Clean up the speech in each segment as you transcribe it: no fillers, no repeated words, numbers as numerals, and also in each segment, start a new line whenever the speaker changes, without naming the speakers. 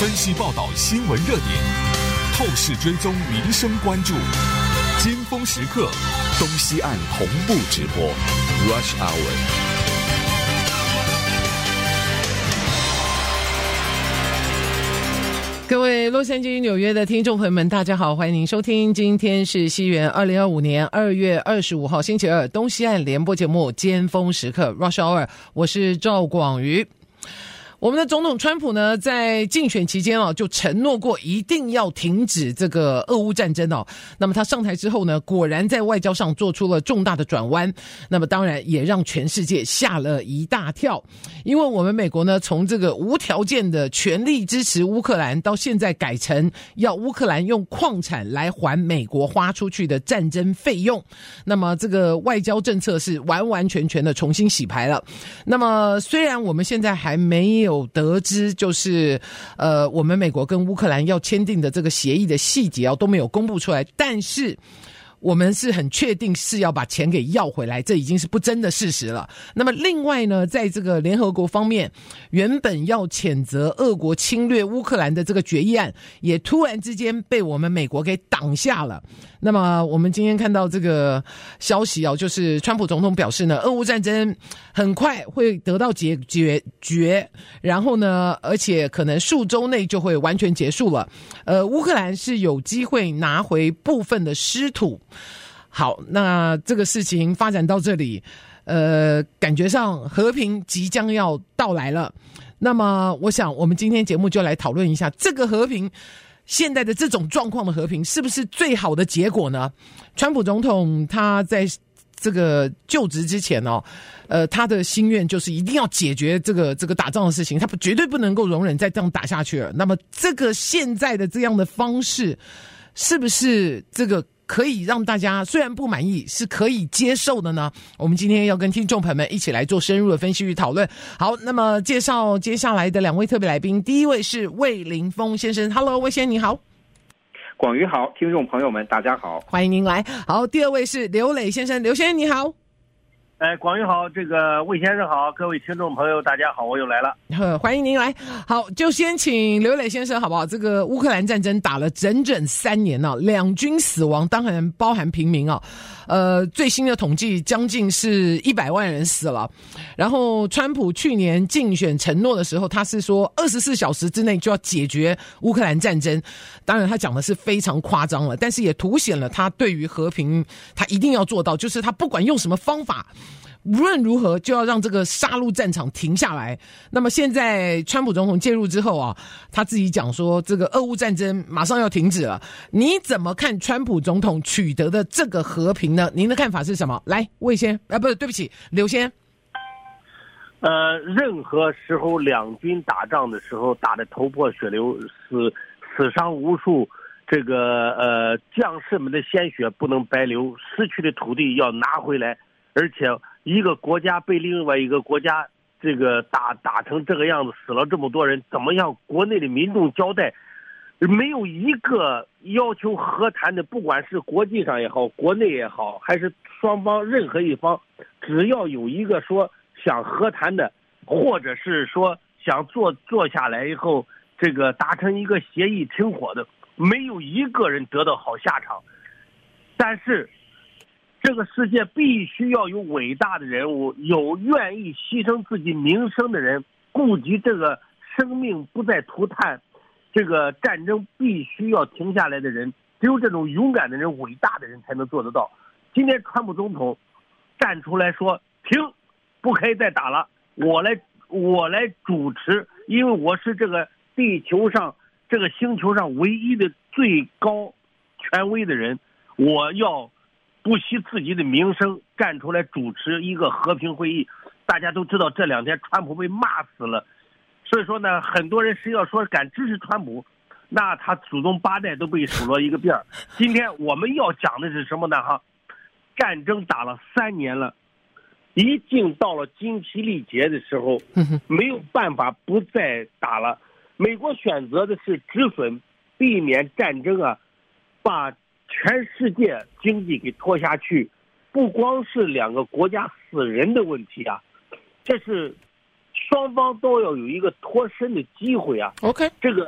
分析报道新闻热点，透视追踪民生关注，尖峰时刻，东西岸同步直播 Rush Hour。
各位洛杉矶、纽约的听众朋友们，大家好，欢迎您收听，今天是西元2025年2月25号星期二，东西岸联播节目尖峰时刻 Rush Hour， 我是赵广瑜。我们的总统川普呢，在竞选期间就承诺过一定要停止这个俄乌战争那么他上台之后呢，果然在外交上做出了重大的转弯，那么当然也让全世界吓了一大跳。因为我们美国呢，从这个无条件的全力支持乌克兰，到现在改成要乌克兰用矿产来还美国花出去的战争费用，那么这个外交政策是完完全全的重新洗牌了。那么虽然我们现在还没有得知就是我们美国跟乌克兰要签订的这个协议的细节都没有公布出来，但是我们是很确定是要把钱给要回来，这已经是不争的事实了。那么另外呢，在这个联合国方面，原本要谴责俄国侵略乌克兰的这个决议案，也突然之间被我们美国给挡下了。那么我们今天看到这个消息就是川普总统表示呢，俄乌战争很快会得到解决，然后呢，而且可能数周内就会完全结束了。乌克兰是有机会拿回部分的失土。好，那这个事情发展到这里，感觉上和平即将要到来了。那么我想我们今天节目就来讨论一下这个和平，现在的这种状况的和平是不是最好的结果呢？川普总统他在这个就职之前他的心愿就是一定要解决这个打仗的事情，他绝对不能够容忍再这样打下去了。那么这个现在的这样的方式，是不是这个可以让大家虽然不满意是可以接受的呢？我们今天要跟听众朋友们一起来做深入的分析与讨论。好，那么介绍接下来的两位特别来宾，第一位是魏凌峰先生。 Hello， 魏先生你好。
广瑜好，听众朋友们大家好，
欢迎您来。好，第二位是刘磊先生。刘先生你好。
广瑜好，这个魏先生好，各位听众朋友大家好，我又来了。
欢迎您来。好，就先请刘磊先生好不好？这个乌克兰战争打了整整3年两军死亡，当然包含平民最新的统计将近是100万人死了。然后川普去年竞选承诺的时候，他是说24小时之内就要解决乌克兰战争，当然他讲的是非常夸张了，但是也凸显了他对于和平他一定要做到，就是他不管用什么方法，无论如何就要让这个杀戮战场停下来。那么现在川普总统介入之后他自己讲说这个俄乌战争马上要停止了。你怎么看川普总统取得的这个和平呢？您的看法是什么？来，魏先不是，对不起，刘先。
任何时候两军打仗的时候打得头破血流，死伤无数，这个将士们的鲜血不能白流，失去的土地要拿回来，而且一个国家被另外一个国家这个打成这个样子，死了这么多人，怎么样国内的民众交代？没有一个要求和谈的，不管是国际上也好，国内也好，还是双方任何一方，只要有一个说想和谈的，或者是说想坐下来以后这个达成一个协议停火的，没有一个人得到好下场。但是这个世界必须要有伟大的人物，有愿意牺牲自己名声的人，顾及这个生命不再涂炭，这个战争必须要停下来的人，只有这种勇敢的人、伟大的人才能做得到。今天川普总统站出来说停，不可以再打了，我来主持，因为我是这个地球上这个星球上唯一的最高权威的人，我要不惜自己的名声站出来主持一个和平会议。大家都知道这2天川普被骂死了，所以说呢，很多人谁要说敢支持川普，那他祖宗8代都被数落一个遍。今天我们要讲的是什么呢？战争打了3年了，一定到了精疲力竭的时候，没有办法不再打了。美国选择的是止损，避免战争把全世界经济给拖下去。不光是2个国家死人的问题这是双方都要有一个脱身的机会
OK，
这个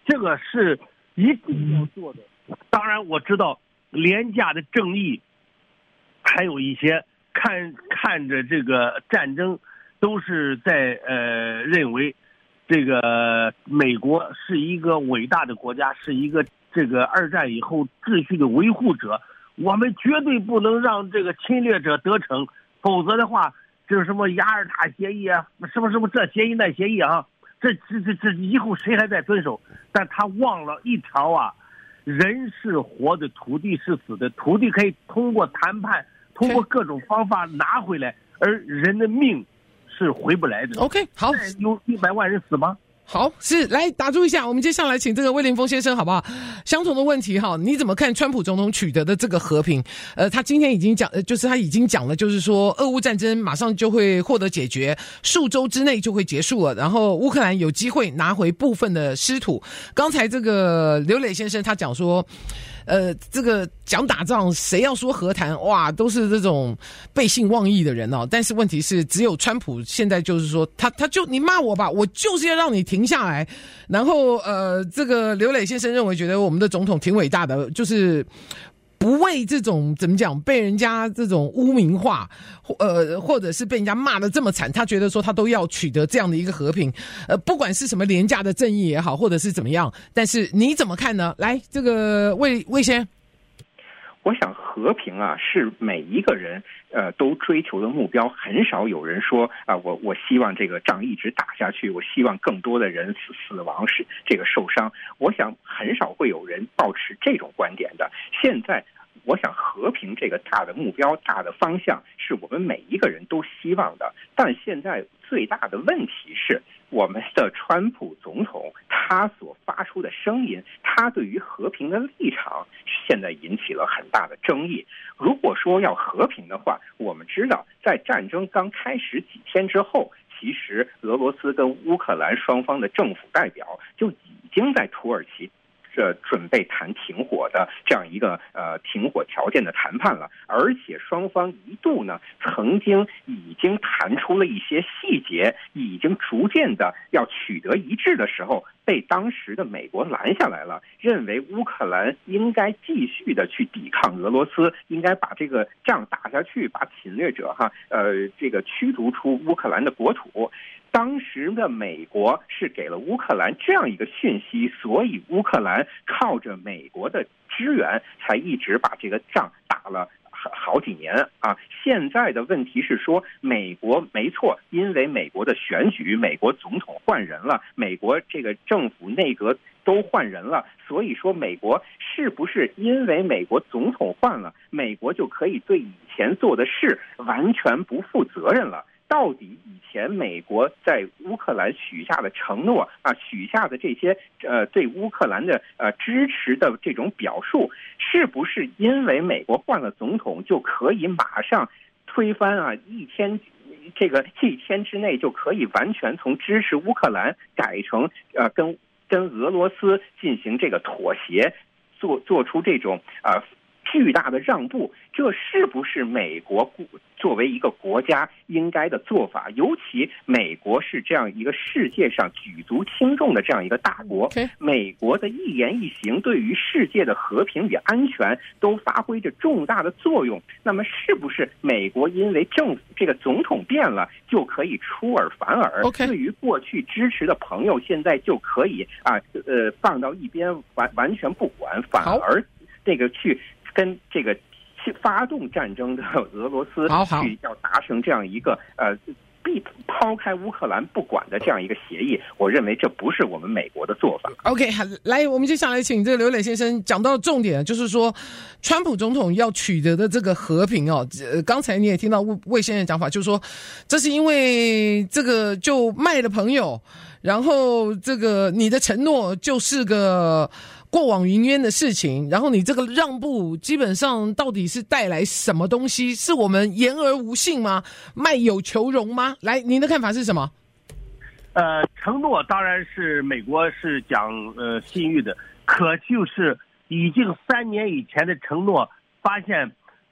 这个是一定要做的。当然我知道廉价的正义，还有一些看着这个战争都是在认为这个美国是一个伟大的国家，是一个这个二战以后秩序的维护者，我们绝对不能让这个侵略者得逞，否则的话，这什么雅尔塔协议啊，什么这协议那协议啊，这以后谁还在遵守？但他忘了一条啊，人是活的，土地是死的，土地可以通过谈判，通过各种方法拿回来，而人的命是回不来的。
OK， 好，
有100万人死吗？
好，是来打住一下，我们接下来请这个魏凌峰先生好不好？相同的问题哈，你怎么看川普总统取得的这个和平？他今天已经讲，就是他已经讲了，就是说俄乌战争马上就会获得解决，数周之内就会结束了，然后乌克兰有机会拿回部分的失土。刚才这个刘磊先生他讲说，这个讲打仗，谁要说和谈，哇，都是这种背信忘义的人哦。但是问题是，只有川普现在就是说，他就你骂我吧，我就是要让你停下来。然后这个刘磊先生认为，觉得我们的总统挺伟大的，就是不为这种怎么讲被人家这种污名化，或者是被人家骂得这么惨，他觉得说他都要取得这样的一个和平，不管是什么廉价的正义也好，或者是怎么样。但是你怎么看呢？来，这个魏先，
我想和平啊是每一个人都追求的目标，很少有人说啊我希望这个仗一直打下去，我希望更多的人死亡是这个受伤。我想很少会有人抱持这种观点的。现在我想和平这个大的目标、大的方向是我们每一个人都希望的，但现在最大的问题是我们的川普总统他所发出的声音，他对于和平的立场现在引起了很大的争议。如果说要和平的话，我们知道在战争刚开始几天之后，其实俄罗斯跟乌克兰双方的政府代表就已经在土耳其准备谈停火的这样一个停火条件的谈判了，而且双方一度呢曾经已经谈出了一些细节，已经逐渐的要取得一致的时候，被当时的美国拦下来了，认为乌克兰应该继续的去抵抗俄罗斯，应该把这个仗打下去，把侵略者这个驱逐出乌克兰的国土。当时的美国是给了乌克兰这样一个讯息，所以乌克兰靠着美国的支援才一直把这个仗打了好几年啊。现在的问题是说，美国没错，因为美国的选举，美国总统换人了，美国这个政府内阁都换人了，所以说美国是不是因为美国总统换了，美国就可以对以前做的事完全不负责任了？到底以前美国在乌克兰许下的承诺啊，许下的这些对乌克兰的支持的这种表述，是不是因为美国换了总统就可以马上推翻啊？一天之内就可以完全从支持乌克兰改成跟俄罗斯进行这个妥协，做出这种巨大的让步，这是不是美国作为一个国家应该的做法？尤其美国是这样一个世界上举足轻重的这样一个大国，美国的一言一行对于世界的和平与安全都发挥着重大的作用。那么，是不是美国因为政府这个总统变了，就可以出尔反尔？对于过去支持的朋友，现在就可以放到一边，完全不管，反而这个去跟这个发动战争的俄罗斯去要达成这样一个抛开乌克兰不管的这样一个协议，我认为这不是我们美国的做法。
OK， 来，我们接下来请这个刘磊先生讲到重点，就是说，川普总统要取得的这个和平哦，刚才你也听到魏先生的讲法，就是说，这是因为这个就卖了朋友，然后这个你的承诺就是个过往云烟的事情，然后你这个让步基本上到底是带来什么东西？是我们言而无信吗？卖友求荣吗？来，您的看法是什么？
承诺当然是美国是讲信誉的，可就是已经3年以前的承诺，发现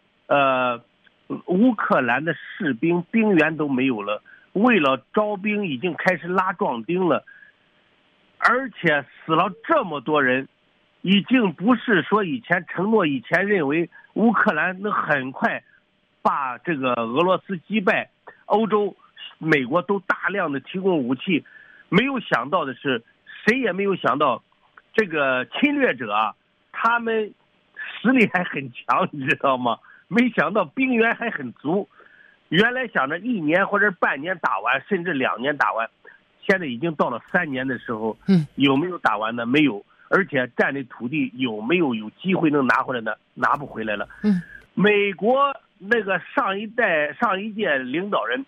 乌克兰的士兵兵源都没有了，为了招兵已经开始拉壮丁了。 而且死了这么多人，已经不是说以前承诺，以前认为乌克兰能很快把这个俄罗斯击败，欧洲、美国都大量的提供武器，没有想到的是，谁也没有想到，这个侵略者啊，他们实力还很强，你知道吗？没想到兵源还很足，原来想着1年或者半年打完，甚至2年打完，现在已经到了3年的时候，有没有打完呢？没有，而且占的土地有没有机会能拿回来呢？拿不回来了。美国那个上一届领导人，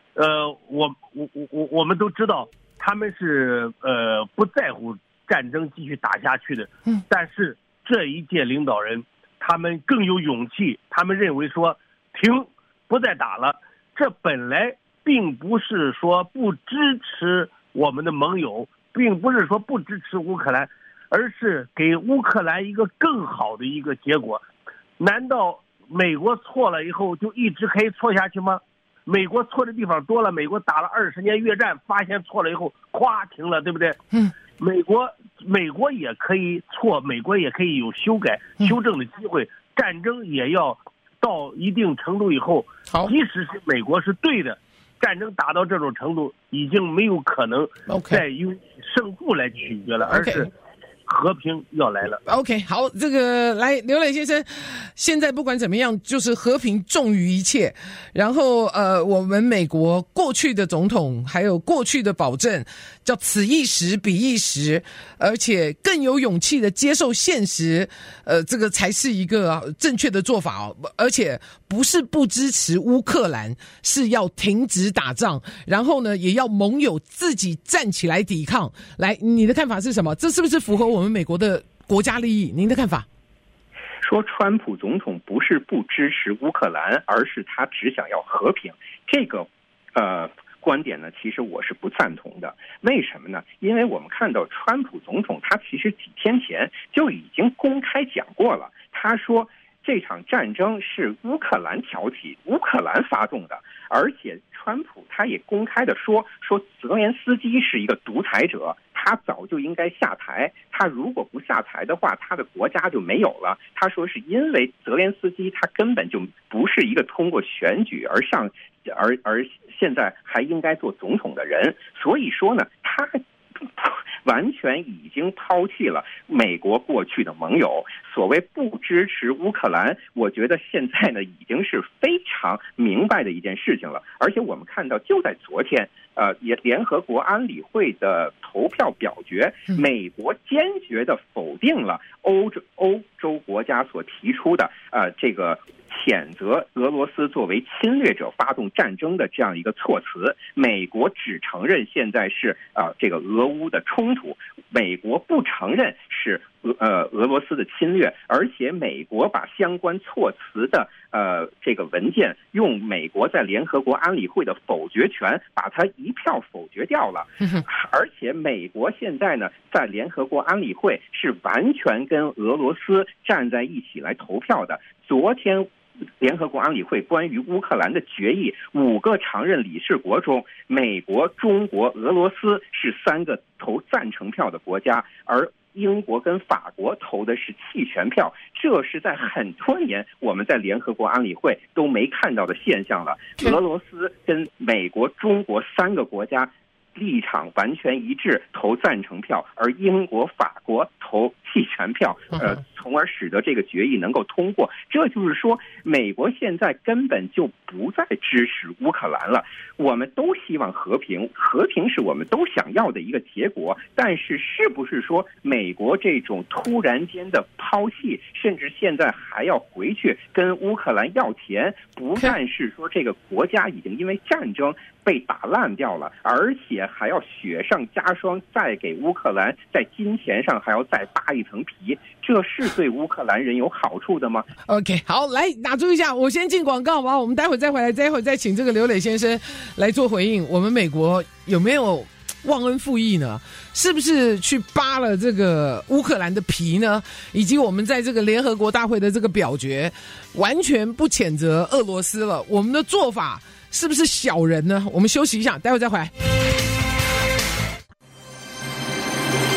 我们都知道他们是不在乎战争继续打下去的，但是这一届领导人他们更有勇气，他们认为说停，不再打了。这本来并不是说不支持我们的盟友，并不是说不支持乌克兰，而是给乌克兰一个更好的一个结果。难道美国错了以后就一直可以错下去吗？美国错的地方多了，美国打了20年越战，发现错了以后咵停了，对不对？美国也可以错，美国也可以有修改、修正的机会。战争也要到一定程度以后，即使是美国是对的，战争打到这种程度，已经没有可能再用胜负来取决了，而是和平要来了。
OK， 好，这个来刘磊先生，现在不管怎么样，就是和平重于一切。然后我们美国过去的总统还有过去的保证，叫此一时彼一时，而且更有勇气的接受现实，这个才是一个正确的做法哦。而且不是不支持乌克兰，是要停止打仗，然后呢，也要盟友自己站起来抵抗。来，你的看法是什么？这是不是符合我们美国的国家利益？您的看法？
说川普总统不是不支持乌克兰，而是他只想要和平。这个观点呢，其实我是不赞同的。为什么呢？因为我们看到川普总统他其实几天前就已经公开讲过了，他说这场战争是乌克兰挑起、乌克兰发动的，而且川普他也公开的说泽连斯基是一个独裁者，他早就应该下台，他如果不下台的话，他的国家就没有了。他说是因为泽连斯基他根本就不是一个通过选举而现在还应该做总统的人，所以说呢，他完全已经抛弃了美国过去的盟友。所谓不支持乌克兰，我觉得现在呢已经是非常明白的一件事情了。而且我们看到就在昨天，联合国安理会的投票表决，美国坚决地否定了欧洲国家所提出的这个谴责俄罗斯作为侵略者发动战争的这样一个措辞。美国只承认现在是这个俄乌的冲突，美国不承认是俄罗斯的侵略，而且美国把相关措辞的这个文件用美国在联合国安理会的否决权把它一票否决掉了。而且美国现在呢在联合国安理会是完全跟俄罗斯站在一起来投票的。昨天联合国安理会关于乌克兰的决议，5个常任理事国中，美国、中国、俄罗斯是3个投赞成票的国家，而英国跟法国投的是弃权票，这是在很多年我们在联合国安理会都没看到的现象了。俄罗斯跟美国、中国3个国家立场完全一致，投赞成票，而英国、法国投弃权票，从而使得这个决议能够通过。这就是说，美国现在根本就不再支持乌克兰了。我们都希望和平，和平是我们都想要的一个结果。但是，是不是说美国这种突然间的抛弃，甚至现在还要回去跟乌克兰要钱，不但是说这个国家已经因为战争被打烂掉了，而且还要雪上加霜，再给乌克兰在金钱上还要再扒一层皮，这是对乌克兰人有好处的吗
？OK， 好，来打住一下，我先进广告吧，我们待会再回来，待会再请这个刘磊先生来做回应。我们美国有没有忘恩负义呢？是不是去扒了这个乌克兰的皮呢？以及我们在这个联合国大会的这个表决，完全不谴责俄罗斯了，我们的做法是不是小人呢？我们休息一下，待会再回来。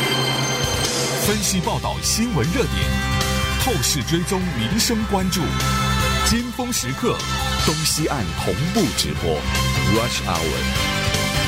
分析报道新闻热点，透视追踪民生关注，尖峰时刻，东西岸同步直播 Rush Hour。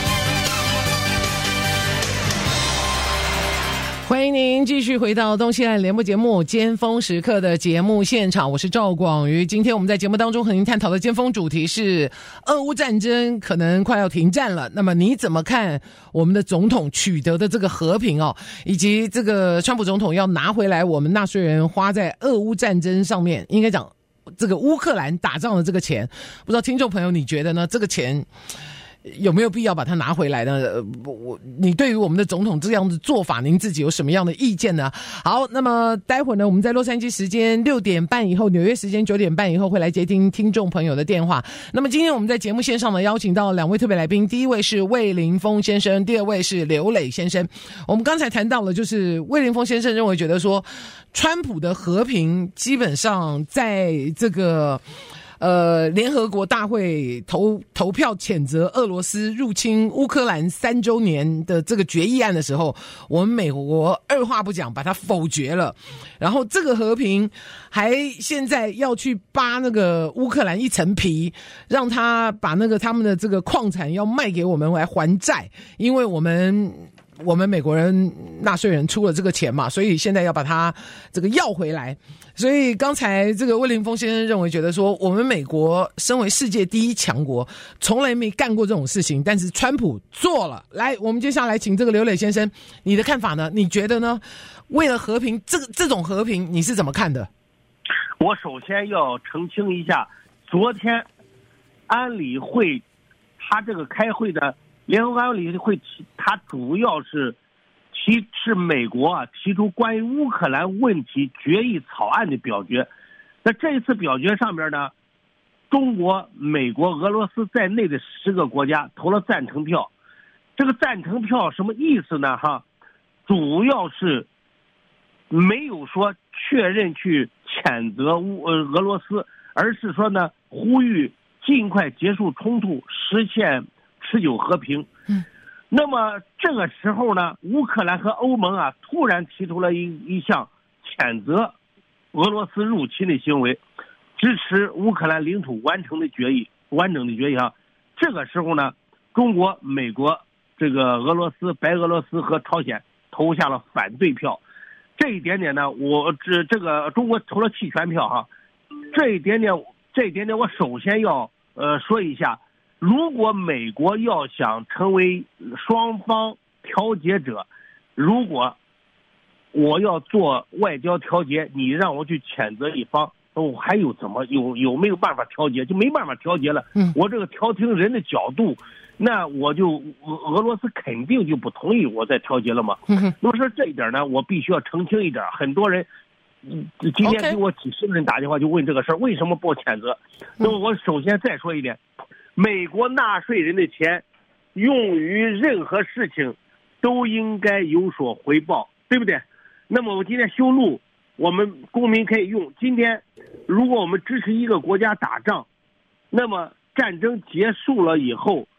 欢迎您继续回到东西岸联播节目尖峰时刻的节目现场，我是赵广瑜。今天我们在节目当中和您探讨的尖峰主题是俄乌战争可能快要停战了，那么你怎么看我们的总统取得的这个和平以及这个川普总统要拿回来我们纳税人花在俄乌战争上面，应该讲这个乌克兰打仗的这个钱，不知道听众朋友你觉得呢？这个钱有没有必要把它拿回来呢？你对于我们的总统这样的做法，您自己有什么样的意见呢？好，那么待会儿呢，我们在洛杉矶时间6点半以后，纽约时间9点半以后会来接听听众朋友的电话。那么今天我们在节目线上呢，邀请到2位特别来宾，第一位是魏凌峰先生，第二位是刘磊先生。我们刚才谈到了，就是魏凌峰先生觉得说，川普的和平基本上在这个联合国大会投票谴责俄罗斯入侵乌克兰3周年的这个决议案的时候，我们美国二话不讲把它否决了，然后这个和平还现在要去扒那个乌克兰一层皮，让他把那个他们的这个矿产要卖给我们来还债，因为我们美国人纳税人出了这个钱嘛，所以现在要把它这个要回来。所以刚才这个魏凌峰先生觉得说，我们美国身为世界第一强国，从来没干过这种事情，但是川普做了。来，我们接下来请这个刘磊先生，你的看法呢？你觉得呢？为了和平，这种和平你是怎么看的？
我首先要澄清一下，昨天安理会他这个开会的联合国安理会，他主要是美国提出关于乌克兰问题决议草案的表决。在这一次表决上面呢，中国、美国、俄罗斯在内的10个国家投了赞成票。这个赞成票什么意思呢？主要是没有说确认去谴责俄罗斯，而是说呢，呼吁尽快结束冲突，实现持久和平。那么这个时候呢，乌克兰和欧盟突然提出了一项谴责俄罗斯入侵的行为，支持乌克兰领土完整的决议。这个时候呢，中国、美国、这个俄罗斯、白俄罗斯和朝鲜投下了反对票。这一点点呢，这个中国投了弃权票这一点点我首先要说一下。如果美国要想成为双方调解者，如果我要做外交调解，你让我去谴责一方，我还有有没有办法调解？就没办法调解了。我这个调停人的角度，那我就俄罗斯肯定就不同意我再调解了嘛。那么说这一点呢，我必须要澄清一点。很多人今天给我几十个人打电话就问这个事儿，为什么不谴责？那么我首先再说一点。美国纳税人的钱用于任何事情都应该有所回报，对不对？那么我今天修路，我们公民可以用。今天如果我们支持一个国家打仗，那么战争结束了以后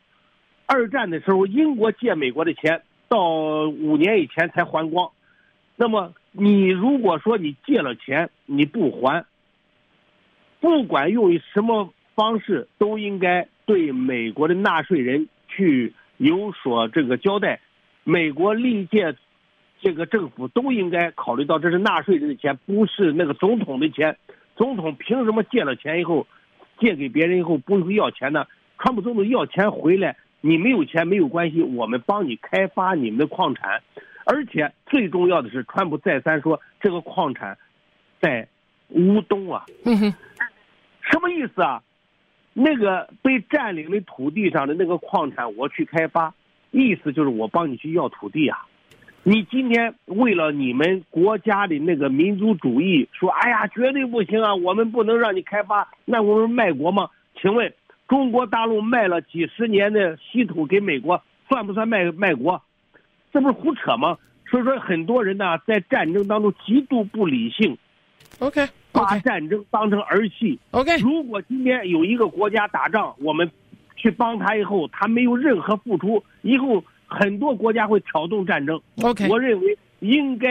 ，2战的时候英国借美国的钱到5年以前才还光。那么你如果说你借了钱你不还，不管用于什么方式，都应该对美国的纳税人去有所这个交代。美国历届这个政府都应该考虑到这是纳税人的钱，不是那个总统的钱。总统凭什么借了钱以后，借给别人以后不会要钱呢？川普总统要钱回来，你没有钱没有关系，我们帮你开发你们的矿产。而且最重要的是，川普再三说这个矿产在乌东什么意思啊？那个被占领的土地上的那个矿产我去开发，意思就是我帮你去要土地啊。你今天为了你们国家的那个民族主义说，哎呀绝对不行啊，我们不能让你开发，那我们卖国吗？请问中国大陆卖了几十年的稀土给美国，算不算卖国？这不是胡扯吗？所以说很多人呢在战争当中极度不理性
，OK，
把战争当成儿戏。
OK，
如果今天有一个国家打仗，我们去帮他以后，他没有任何付出，以后很多国家会挑动战争。
OK，
我认为应该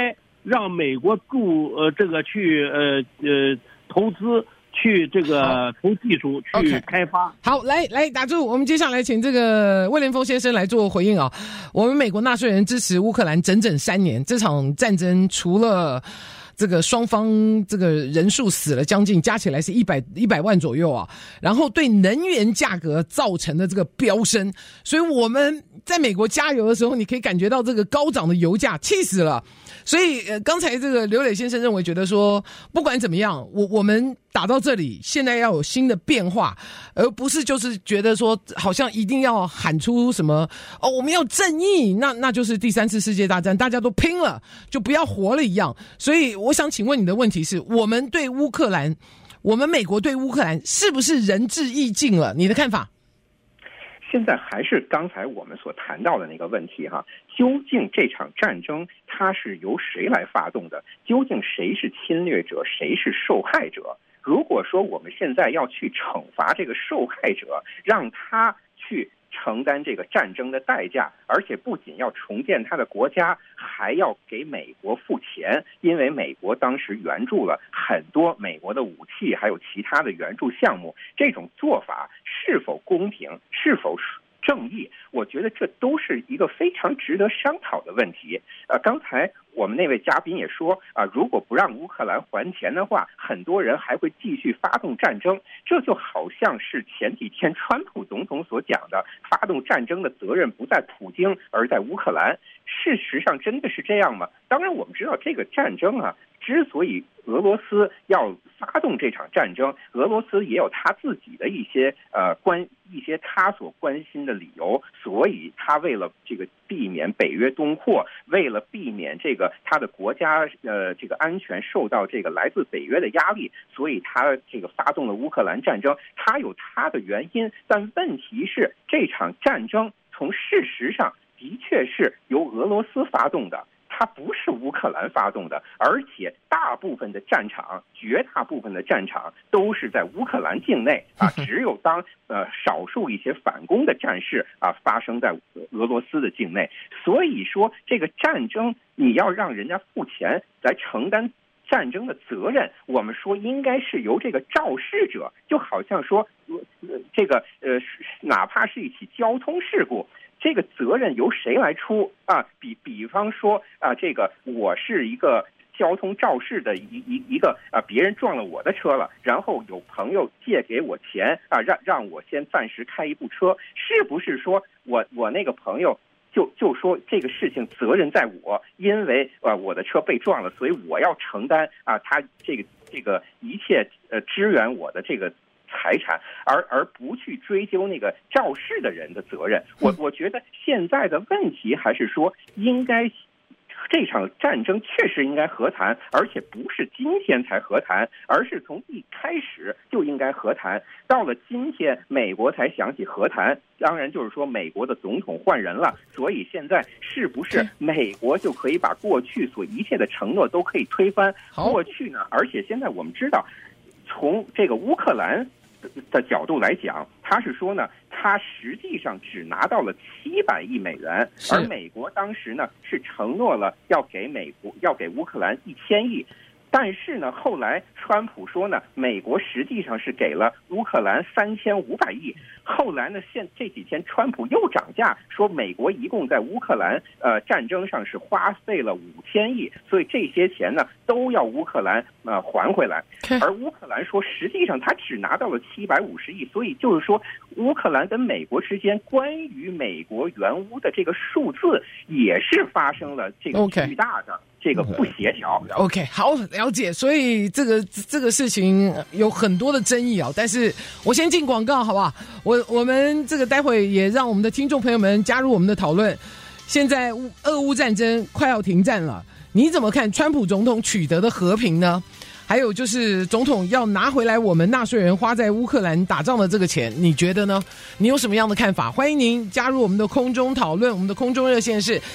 让美国去投资。去这个从技术去开发。
好，来打住，我们接下来请这个魏廉峰先生来做回应啊。我们美国纳税人支持乌克兰整整3年，这场战争除了这个双方这个人数死了将近加起来是100万左右啊，然后对能源价格造成的这个飙升，所以我们在美国加油的时候，你可以感觉到这个高涨的油价，气死了。所以刚才这个刘磊先生认为觉得说，不管怎么样，我们打到这里，现在要有新的变化，而不是就是觉得说好像一定要喊出什么我们要正义，那就是第3次世界大战，大家都拼了就不要活了一样。所以我想请问你的问题是，我们对乌克兰，我们美国对乌克兰是不是仁至义尽了？你的看法？
现在还是刚才我们所谈到的那个问题哈，究竟这场战争它是由谁来发动的？究竟谁是侵略者，谁是受害者？如果说我们现在要去惩罚这个受害者，让他去承担这个战争的代价，而且不仅要重建他的国家，还要给美国付钱，因为美国当时援助了很多美国的武器，还有其他的援助项目，这种做法是否公平，是否正义，我觉得这都是一个非常值得商讨的问题。刚才我们那位嘉宾也说如果不让乌克兰还钱的话，很多人还会继续发动战争。这就好像是前几天川普总统所讲的，发动战争的责任不在普京，而在乌克兰。事实上真的是这样吗？当然我们知道这个战争之所以俄罗斯要发动这场战争，俄罗斯也有他自己的一些他所关心的理由，所以他为了这个避免北约东扩，为了避免这个他的国家这个安全受到这个来自北约的压力，所以他这个发动了乌克兰战争，他有他的原因。但问题是，这场战争从事实上的确是由俄罗斯发动的，它不是乌克兰发动的，而且大部分的战场，绝大部分的战场都是在乌克兰境内只有当少数一些反攻的战事发生在俄罗斯的境内。所以说这个战争你要让人家付钱来承担战争的责任，我们说应该是由这个肇事者，就好像说这个哪怕是一起交通事故，这个责任由谁来出比方说这个我是一个交通肇事的一个别人撞了我的车了，然后有朋友借给我钱让我先暂时开一部车，是不是说我那个朋友就说这个事情责任在我，因为我的车被撞了，所以我要承担他这个一切支援我的这个财产，而不去追究那个肇事的人的责任。我觉得现在的问题还是说，应该这场战争确实应该和谈，而且不是今天才和谈，而是从一开始就应该和谈。到了今天，美国才想起和谈，当然就是说美国的总统换人了，所以现在是不是美国就可以把过去所一切的承诺都可以推翻？过去呢，而且现在我们知道，从这个乌克兰的角度来讲，他是说呢，他实际上只拿到了700亿美元，而美国当时呢是承诺了要给乌克兰1000亿。但是呢，后来川普说呢，美国实际上是给了乌克兰3500亿。后来呢，这几天川普又涨价，说美国一共在乌克兰战争上是花费了5000亿，所以这些钱呢都要乌克兰还回来。而乌克兰说，实际上他只拿到了750亿，所以就是说，乌克兰跟美国之间关于美国援乌的这个数字也是发生了这个巨大的这个不协调。
OK， 好，了解。所以这个事情有很多的争议但是我先进广告好不好？我们这个待会也让我们的听众朋友们加入我们的讨论。现在俄乌战争快要停战了，你怎么看川普总统取得的和平呢？还有就是总统要拿回来我们纳税人花在乌克兰打仗的这个钱，你觉得呢？你有什么样的看法？欢迎您加入我们的空中讨论。我们的空中热线是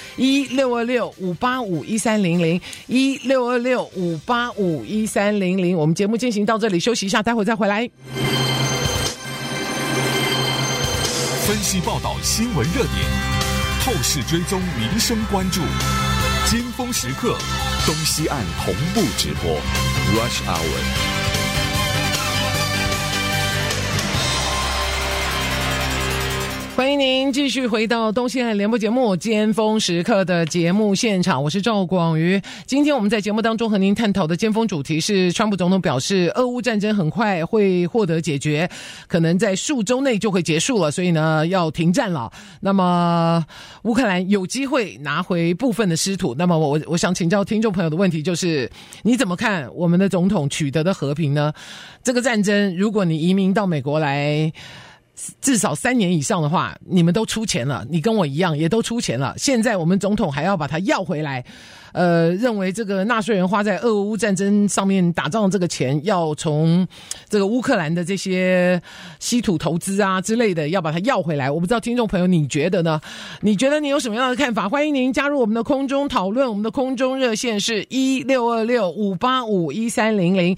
1626-585-1300 1626-585-1300。我们节目进行到这里，休息一下，待会再回来。
分析报道新闻热点，透视追踪民生关注，尖峰时刻东西岸同步直播 Rush Hour。
欢迎您继续回到东西岸联播节目尖峰时刻的节目现场，我是赵广瑜。今天我们在节目当中和您探讨的尖峰主题是川普总统表示俄乌战争很快会获得解决，可能在数周内就会结束了，所以呢要停战了。那么乌克兰有机会拿回部分的失土。那么我想请教听众朋友的问题就是，你怎么看我们的总统取得的和平呢？这个战争如果你移民到美国来至少3年以上的话，你们都出钱了，你跟我一样也都出钱了，现在我们总统还要把它要回来，认为这个纳税人花在俄乌战争上面打仗的这个钱要从这个乌克兰的这些稀土投资啊之类的要把它要回来。我不知道听众朋友你觉得呢？你觉得你有什么样的看法？欢迎您加入我们的空中讨论，我们的空中热线是1626-585-1300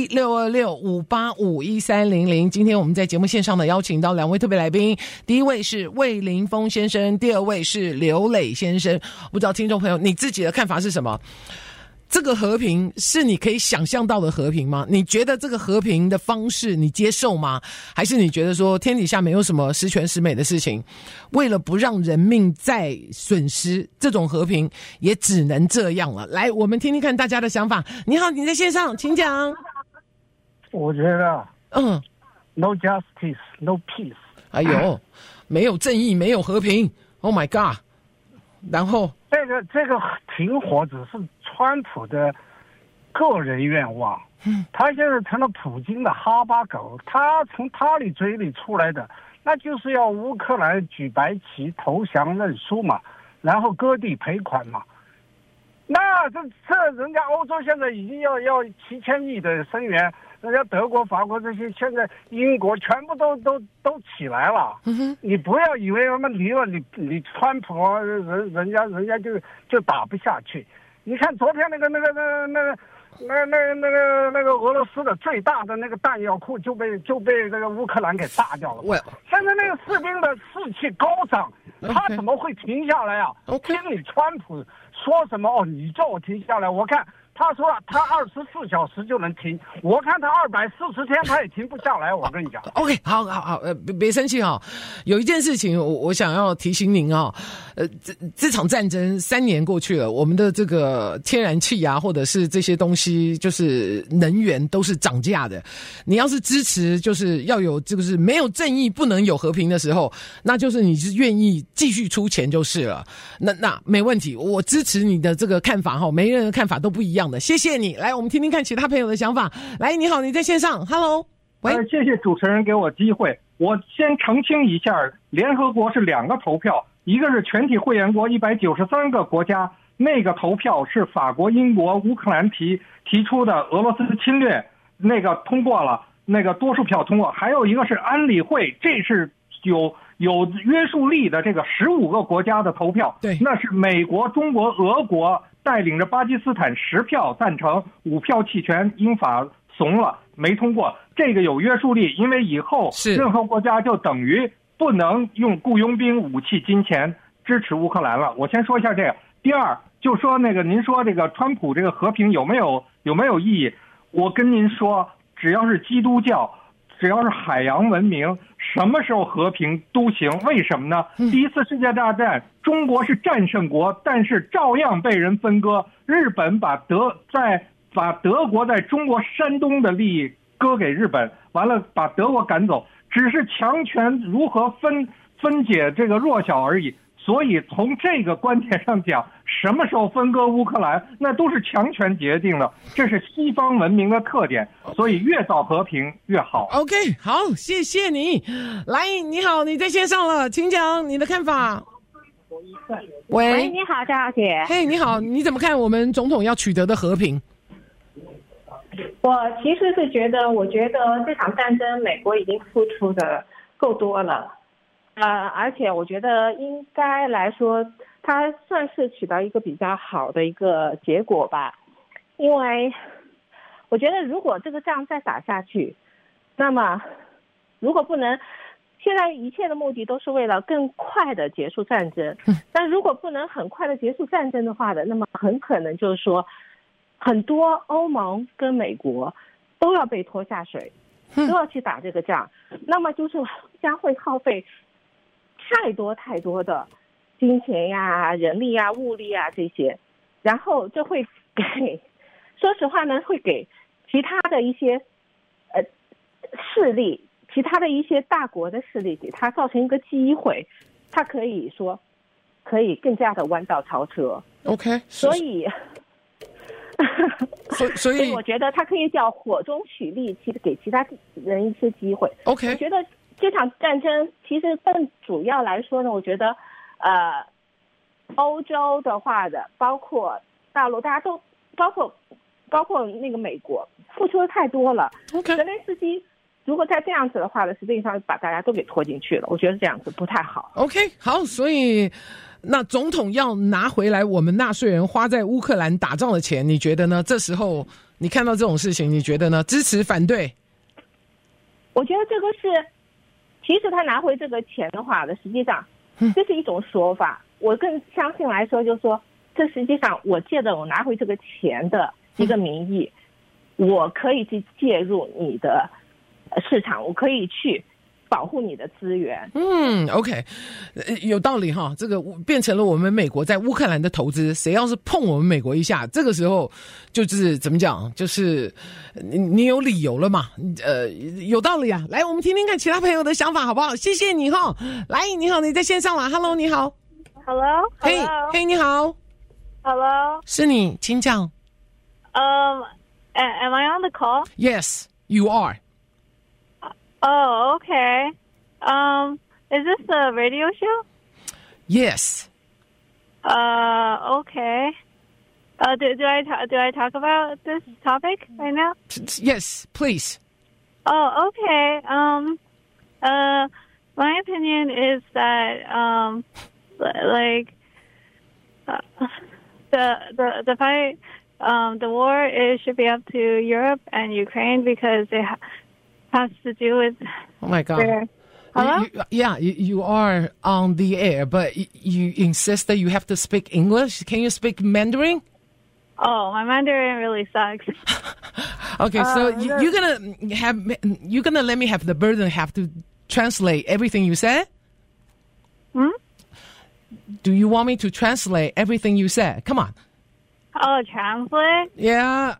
1626-585-1300。今天我们在节目线上的邀请到2位特别来宾，第一位是魏凌峰先生，第二位是刘磊先生。不知道听众朋友你自己的看法是什么？这个和平是你可以想象到的和平吗？你觉得这个和平的方式你接受吗？还是你觉得说天底下没有什么十全十美的事情，为了不让人命再损失，这种和平也只能这样了？来，我们听听看大家的想法。你好，你在线上，请讲。
我觉得No justice, no peace。
哎呦，没有正义，没有和平。Oh my god！ 然后
这个停火只是川普的个人愿望，他现在成了普京的哈巴狗，他从他的嘴里出来的那就是要乌克兰举白旗投降认输嘛，然后割地赔款嘛。那这人家欧洲现在已经要7000亿的声援，人家德国、法国这些，现在英国全部都起来了。你不要以为他们离了你川普啊，人家就打不下去。你看昨天那个俄罗斯的最大的那个弹药库就被那个乌克兰给炸掉了。现在那个士兵的士气高涨，他怎么会停下来啊？听你川普说什么你叫我停下来，我看他说他24小时就能停，我看他240天他也停不下来。我跟你讲
，OK， 好，别生气哈。有一件事情我想要提醒您啊，这场战争3年过去了，我们的这个天然气啊，或者是这些东西，就是能源都是涨价的。你要是支持，就是要有就是没有正义不能有和平的时候，那就是你是愿意继续出钱就是了。那没问题，我支持你的这个看法哈，每个人的看法都不一样的。谢谢你，来，我们听听看其他朋友的想法。来，你好，你在线上 ，Hello， 喂，
谢谢主持人给我机会。我先澄清一下，联合国是2个投票，一个是全体会员国193个国家，那个投票是法国、英国、乌克兰提出的俄罗斯侵略，那个通过了，那个多数票通过。还有一个是安理会，这是有约束力的这个15个国家的投票，
对，
那是美国、中国、俄国带领着巴基斯坦10票赞成，5票弃权，英法怂了，没通过。这个有约束力，因为以后任何国家就等于不能用雇佣兵、武器、金钱支持乌克兰了。我先说一下这个。第二，就说那个您说这个川普这个和平有没有意义？我跟您说，只要是基督教，只要是海洋文明，什么时候和平都行。为什么呢？第一次世界大战，中国是战胜国，但是照样被人分割。日本把德国在中国山东的利益割给日本，完了把德国赶走，只是强权如何分解这个弱小而已。所以从这个观点上讲，什么时候分割乌克兰，那都是强权决定的，这是西方文明的特点。所以越早和平越好。
OK， 好，谢谢你。来，你好，你在线上了，请讲你的看法。喂，
你好，赵小姐。
嘿，你好，你怎么看我们总统要取得的和平？
我其实是我觉得这场战争美国已经付出的够多了。而且我觉得应该来说，它算是取得一个比较好的一个结果吧。因为我觉得如果这个仗再打下去，那么如果不能，现在一切的目的都是为了更快的结束战争。但如果不能很快的结束战争的话那么很可能就是说， 很多欧盟跟美国都要被拖下水，都要去打这个仗，那么就是将会耗费太多太多的金钱呀、人力呀、物力啊这些，然后就会给，说实话呢，会给其他的一些势力，其他的一些大国的势力，给他造成一个机会，他可以说可以更加的弯道超车。
OK，
所以我觉得他可以叫火中取栗，其实给其他人一些机会。
OK，
我觉得这场战争其实更主要来说呢，我觉得欧洲的话的，包括大陆，大家都包括那个美国，付出的太多了。
OK，
泽连斯基如果再这样子的话呢，实际上把大家都给拖进去了，我觉得这样子不太好。
OK， 好，所以那总统要拿回来我们纳税人花在乌克兰打仗的钱，你觉得呢？这时候你看到这种事情，你觉得呢？支持反对？
我觉得这个是，其实他拿回这个钱的话呢，实际上这是一种说法。我更相信来说，就是说，这实际上我借着我拿回这个钱的一个名义，我可以去介入你的市场，我可以去保护你的资源。
OK， 有道理哈。这个变成了我们美国在乌克兰的投资，谁要是碰我们美国一下，这个时候就是怎么讲，就是你有理由了嘛。有道理啊。来，我们听听看其他朋友的想法好不好？谢谢你哈。来，你好，你在线上了 ，Hello， 你好。
Hello，
嘿，你好。
Hello，
是你，请讲。
Am I on the call?
Yes, you are.
Oh, okay. Is this a radio show?
Yes.
Okay. Do I talk about this topic right now?
Yes, please.
Oh, okay. My opinion is that like the fight, the war, it should be up to Europe and Ukraine because it has to do with.
Oh my God.
Hello?
You are on the air, but you insist that you have to speak English. Can you speak Mandarin?
Oh, my Mandarin really sucks.
Okay, so you're gonna let me have the burden, have to translate everything you said? Do you want me to translate everything you said? Come on.
Oh, translate?
Yeah.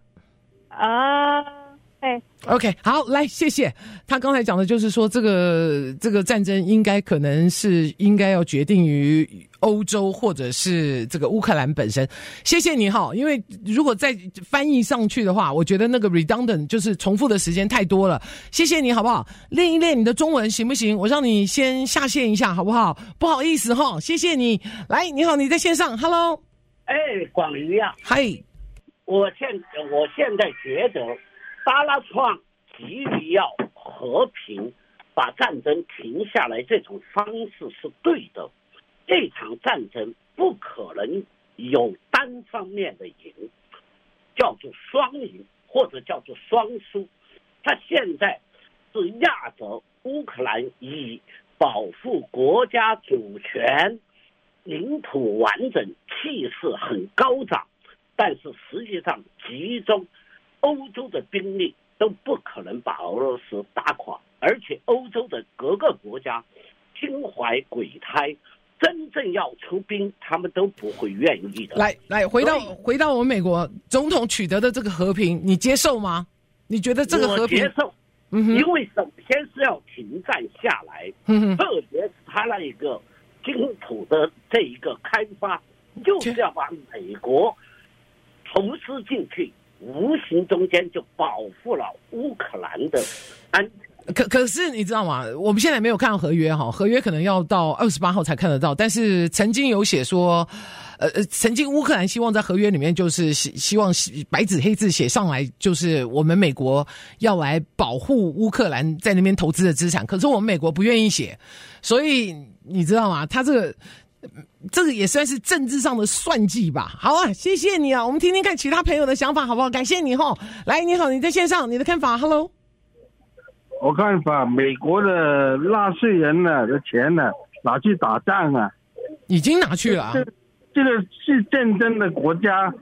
OK， 好，来，谢谢。他刚才讲的就是说，这个战争应该要决定于欧洲或者是这个乌克兰本身。谢谢你哈，因为如果再翻译上去的话，我觉得那个 redundant 就是重复的时间太多了。谢谢你好不好？练一练你的中文行不行？我让你先下线一下好不好？不好意思哈，谢谢你。来，你好，你在线上 ，Hello。
广瑜呀，
嗨，
我现在觉得。Donald Trump 急于要和平，把战争停下来，这种方式是对的。这场战争不可能有单方面的赢，叫做双赢或者叫做双输。他现在是压着乌克兰以保护国家主权、领土完整，气势很高涨，但是实际上集中。欧洲的兵力都不可能把俄罗斯打垮，而且欧洲的各个国家心怀鬼胎，真正要出兵，他们都不会愿意的。
来，回到我们美国总统取得的这个和平，你接受吗？你觉得这个和平？
我接受，因为首先是要停战下来，特别是他那一个金土的这一个开发，就是要把美国投资进去。无形中间就保护了乌克兰的安全。
可是你知道吗？我们现在没有看到合约哈，合约可能要到28号才看得到。但是曾经有写说，曾经乌克兰希望在合约里面就是希望白纸黑字写上来，就是我们美国要来保护乌克兰在那边投资的资产。可是我们美国不愿意写，所以你知道吗？他这个也算是政治上的算计吧。好啊，谢谢你啊，我们听听看其他朋友的想法好不好？感谢你哈。来，你好，你在线上，你的看法 ？Hello。
我看法，美国的纳税人的钱呢，拿去打仗啊，
已经拿去了啊。
这个是战争的国家，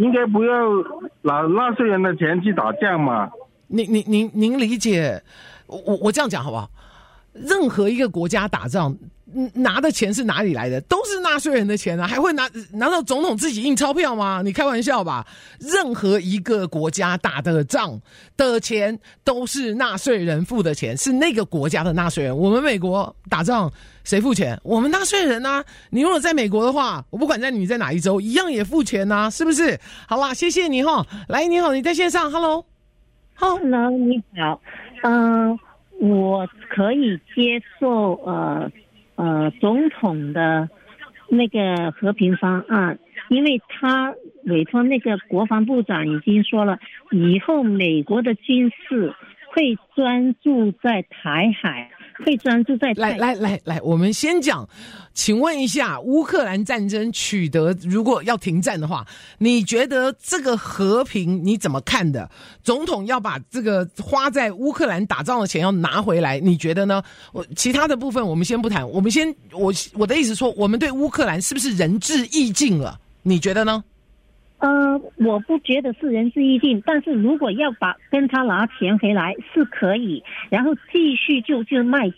应该不要拿纳税人的钱去打仗嘛。
您理解？我这样讲好不好？任何一个国家打仗，拿的钱是哪里来的？都是纳税人的钱啊，还会难道总统自己印钞票吗？你开玩笑吧？任何一个国家打的仗的钱都是纳税人付的钱，是那个国家的纳税人。我们美国打仗谁付钱？我们纳税人啊！你如果在美国的话，我不管你在哪一州，一样也付钱啊，是不是？好啦，谢谢你哈。来，你好，你在线上 ，Hello，
你好，我可以接受总统的那个和平方案，因为他委托那个国防部长已经说了，以后美国的军事会专注在台海，会专注在
来，我们先讲，请问一下，乌克兰战争取得如果要停战的话，你觉得这个和平你怎么看的？总统要把这个花在乌克兰打仗的钱要拿回来，你觉得呢？其他的部分我们先不谈，我的意思说，我们对乌克兰是不是仁至义尽了？你觉得呢？
我不觉得是仁至义尽，但是如果要跟他拿钱回来是可以，然后继续就卖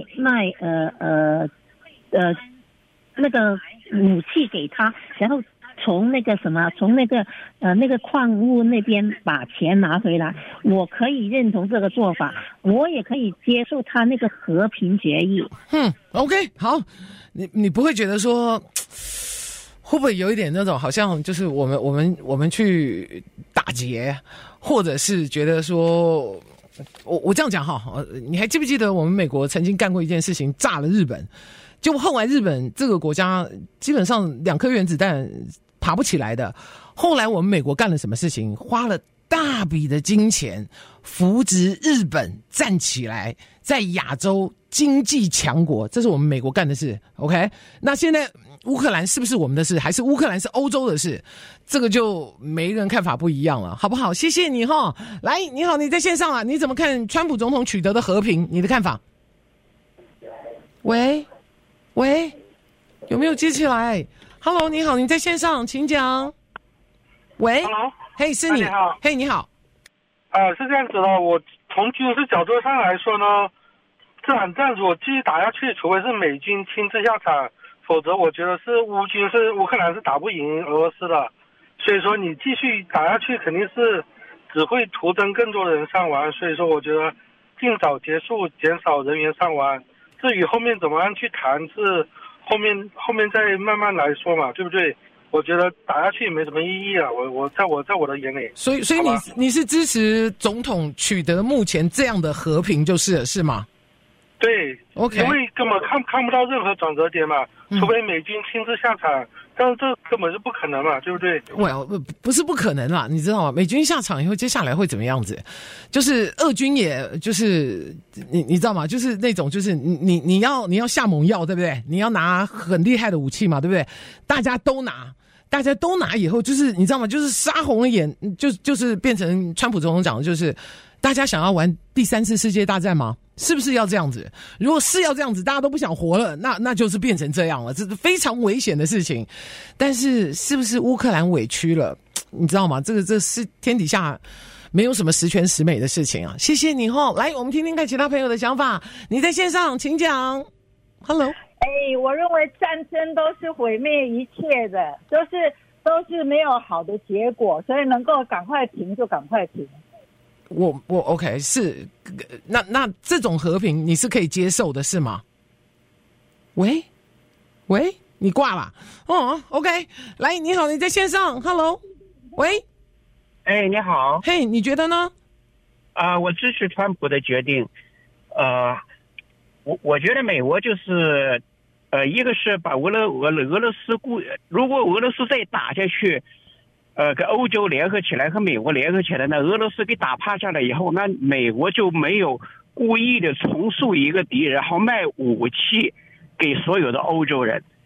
那个武器给他，然后从那个矿物那边把钱拿回来，我可以认同这个做法，我也可以接受他那个和平决议。
OK， 好，你不会觉得说？会不会有一点那种好像就是我们去打劫，或者是觉得说，我这样讲哈，你还记不记得我们美国曾经干过一件事情，炸了日本，结果后来日本这个国家基本上2颗原子弹爬不起来的，后来我们美国干了什么事情？花了大笔的金钱扶植日本站起来，在亚洲经济强国，这是我们美国干的事。OK， 那现在乌克兰是不是我们的事，还是乌克兰是欧洲的事？这个就每一个人看法不一样了，好不好？谢谢你哈。来，你好，你在线上啊？你怎么看川普总统取得的和平？你的看法？喂，有没有接起来 ？Hello， 你好，你在线上，请讲。喂
，Hello，
嘿，是你，
好，
嘿，你好。
是这样子的，我从军事角度上来说呢，这场战如果继续打下去，除非是美军亲自下场。否则我觉得是乌克兰是打不赢俄罗斯的，所以说你继续打下去肯定是只会徒增更多的人伤亡，所以说我觉得尽早结束，减少人员伤亡。至于后面怎么样去谈，是后面再慢慢来说嘛，对不对？我觉得打下去也没什么意义啊，我在我的眼里。
所以你是支持总统取得目前这样的和平是吗？
对
，OK，
因为根本看不到任何转折点嘛，除非美军亲自下场，但是这根本是不可能嘛，对不对？
不是不可能啦，你知道吗？美军下场以后，接下来会怎么样子？就是俄军也就是你知道吗？就是那种就是你要下猛药，对不对？你要拿很厉害的武器嘛，对不对？大家都拿以后，就是你知道吗？就是杀红了眼，就是变成川普总统讲的，就是大家想要玩第3次世界大战吗？是不是要这样子？如果是要这样子，大家都不想活了，那就是变成这样了，这是非常危险的事情。但是是不是乌克兰委屈了？你知道吗？这是天底下没有什么十全十美的事情啊！谢谢你哈，来，我们听听看其他朋友的想法。你在线上，请讲。Hello，
我认为战争都是毁灭一切的，都是没有好的结果，所以能够赶快停就赶快停。
我 OK 是，那这种和平你是可以接受的是吗？喂，你挂了？OK， 来，你好，你在线上 ，Hello， 喂，
你好，
嘿，你觉得呢？
我支持川普的决定，我觉得美国就是一个是把俄罗斯如果俄罗斯再打下去。跟欧洲联合起来和美国联合起来，那俄罗斯给打趴下了以后，那美国就没有故意的重塑一个敌人，好卖武器给所有的欧洲人。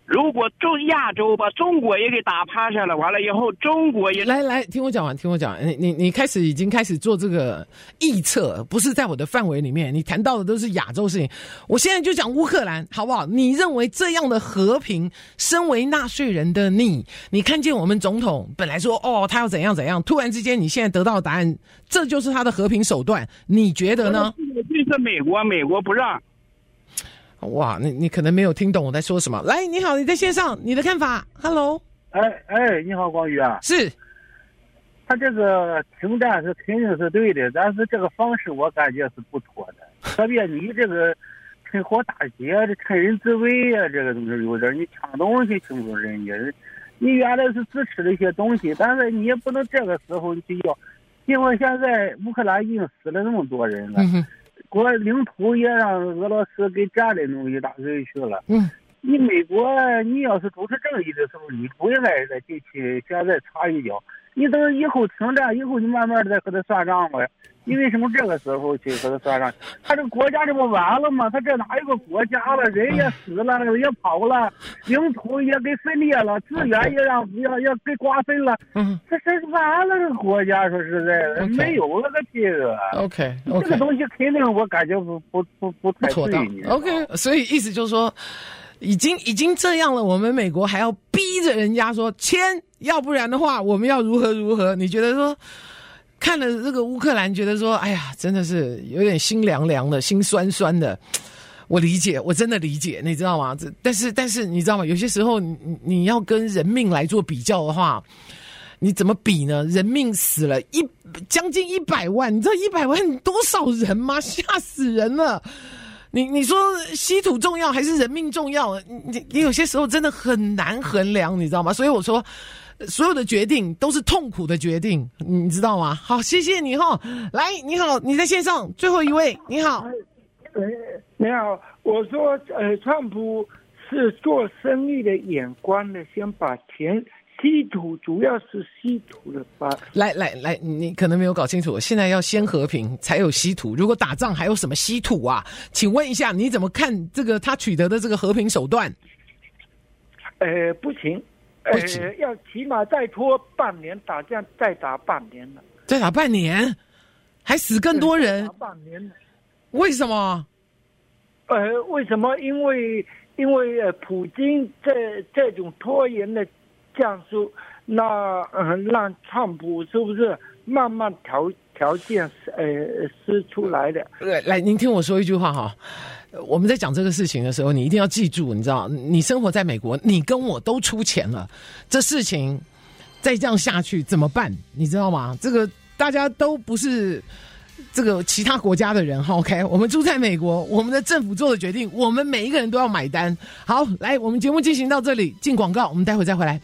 如果亚洲把中国也给打趴下了，完了以后中国也
来听我讲完，你已经开始做这个臆测，不是在我的范围里面，你谈到的都是亚洲事情。我现在就讲乌克兰，好不好？你认为这样的和平，身为纳税人的你看见我们总统本来说他要怎样怎样，突然之间你现在得到的答案，这就是他的和平手段，你觉得呢？
就是美国不让。
哇，你可能没有听懂我在说什么。来，你好，你在线上，你的看法 ？Hello，
你好，广宇啊。
是，
他这个停战是肯定是对的，但是这个方式我感觉是不妥的。特别你这个趁火打劫、趁人之危啊，这个东西有点你抢东西请住人家。你原来是支持这些东西，但是你也不能这个时候就要，因为现在乌克兰已经死了那么多人了。国领土也让俄罗斯给占领弄一大堆去了。你美国，你要是主持正义的时候，你不应该再进去现在插一脚。你等以后停战以后，你慢慢的再和他算账吧。你为什么这个时候去和他算账？他这个国家这不完了吗？他这哪有个国家了？人也死了，也跑了，领土也给分裂了，资源也要给瓜分了。这完了，这个国家说实在的，没有了个这个。
OK，
这个东西肯定我感觉不太
妥当。OK， 所以意思就是说，已经这样了，我们美国还要逼着人家说签，要不然的话我们要如何？你觉得说？看了这个乌克兰，觉得说，哎呀，真的是有点心凉凉的，心酸酸的。我理解，我真的理解，你知道吗？但是你知道吗？有些时候你要跟人命来做比较的话，你怎么比呢？人命死了将近100万，你知道100万多少人吗？吓死人了！你说稀土重要还是人命重要？你有些时候真的很难衡量，你知道吗？所以我说。所有的决定都是痛苦的决定，你知道吗？好，谢谢你哈。来，你好，你在线上，最后一位，你好。
你好，我说川普是做生意的眼光的，先把钱稀土，主要是稀土的吧。
来，你可能没有搞清楚，现在要先和平才有稀土，如果打仗还有什么稀土啊？请问一下，你怎么看这个他取得的这个和平手段？
不行。要起码再拖半年打仗，再打半年了。
再打半年，还死更多人。
打半年了，
为什么？
为什么？因为普京这种拖延的战术，那让川普是不是慢慢条件施出来的？
来，您听我说一句话哈。我们在讲这个事情的时候，你一定要记住，你知道，你生活在美国，你跟我都出钱了，这事情再这样下去怎么办？你知道吗？这个大家都不是这个其他国家的人 ，OK？ 我们住在美国，我们的政府做的决定，我们每一个人都要买单。好，来，我们节目进行到这里，进广告，我们待会再回来。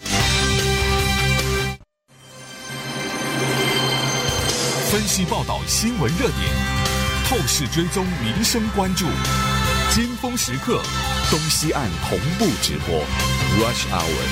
分析报道新闻热点，透视追踪民生关注。尖峰时刻，东西岸同步直播 Rush Hour。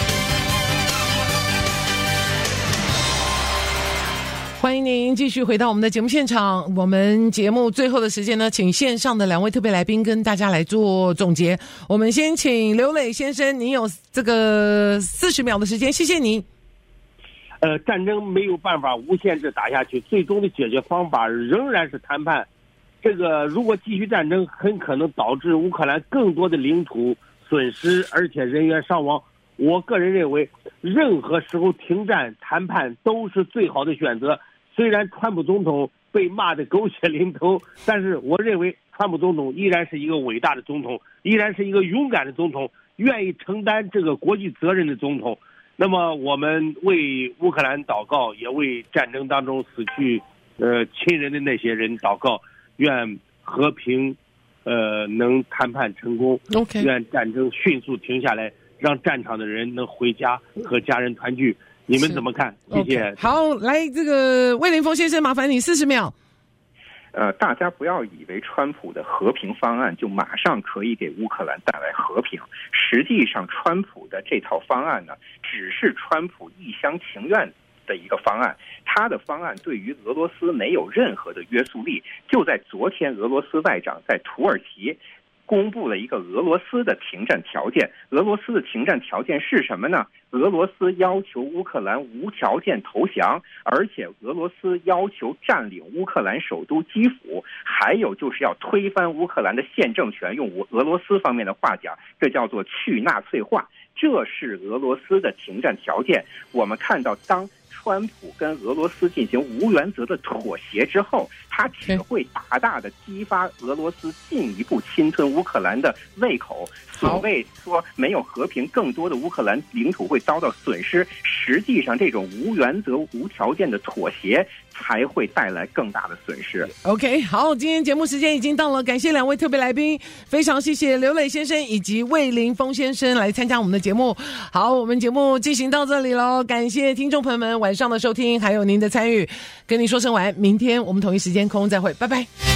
欢迎您继续回到我们的节目现场。我们节目最后的时间呢，请线上的2位特别来宾跟大家来做总结。我们先请刘磊先生，您有这个40秒的时间，谢谢你。
战争没有办法无限制打下去，最终的解决方法仍然是谈判。这个如果继续战争，很可能导致乌克兰更多的领土损失，而且人员伤亡。我个人认为，任何时候停战谈判都是最好的选择。虽然川普总统被骂得狗血淋头，但是我认为川普总统依然是一个伟大的总统，依然是一个勇敢的总统，愿意承担这个国际责任的总统。那么我们为乌克兰祷告，也为战争当中死去亲人的那些人祷告，愿和平能谈判成功，愿战争迅速停下来，让战场的人能回家和家人团聚。你们怎么看？谢谢。
好，来，这个魏凌峰先生，麻烦你40秒。
大家不要以为川普的和平方案就马上可以给乌克兰带来和平。实际上，川普的这套方案呢，只是川普一厢情愿的一个方案。他的方案对于俄罗斯没有任何的约束力。就在昨天，俄罗斯外长在土耳其公布了一个俄罗斯的停战条件。俄罗斯的停战条件是什么呢？俄罗斯要求乌克兰无条件投降，而且俄罗斯要求占领乌克兰首都基辅，还有就是要推翻乌克兰的宪政权，用俄罗斯方面的话讲，这叫做去纳粹化。这是俄罗斯的停战条件。我们看到，当川普跟俄罗斯进行无原则的妥协之后，他只会大大的激发俄罗斯进一步侵吞乌克兰的胃口。所谓说没有和平，更多的乌克兰领土会遭到损失，实际上这种无原则无条件的妥协才会带来更大的损失。
OK， 好，今天节目时间已经到了，感谢两位特别来宾，非常谢谢刘磊先生以及魏凌峰先生来参加我们的节目。好，我们节目进行到这里咯，感谢听众朋友们晚上的收听还有您的参与，跟您说声晚安，明天我们同一时间空中再会，拜拜。